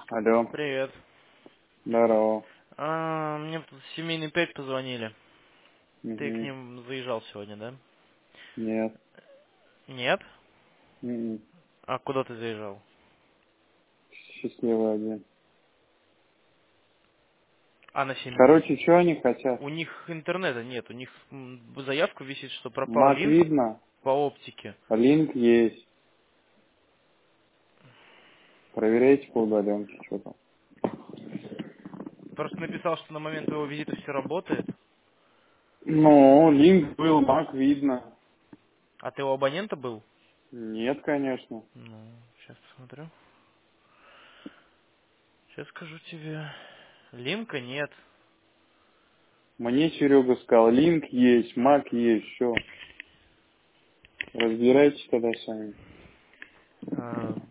Алло, Привет. здорово. Мне тут семейный 5 позвонили. Ты к Угу. ним заезжал сегодня, да? Нет. Нет? М-м. А куда ты заезжал? Счастливый один. А на 7 дней. Короче, что они хотят? У них интернета нет, у них заявка висит, что пропал Мак линк видно, по оптике. линк есть. Проверяйте по удаленке, что там. Просто написал, что на момент твоего визита все работает. Ну, линк был, мак видно. А ты у абонента был? Нет, конечно. Ну, сейчас посмотрю. Сейчас скажу тебе. Линка нет. Мне Серега сказал, линк есть, мак есть, все. Разбирайтесь тогда сами.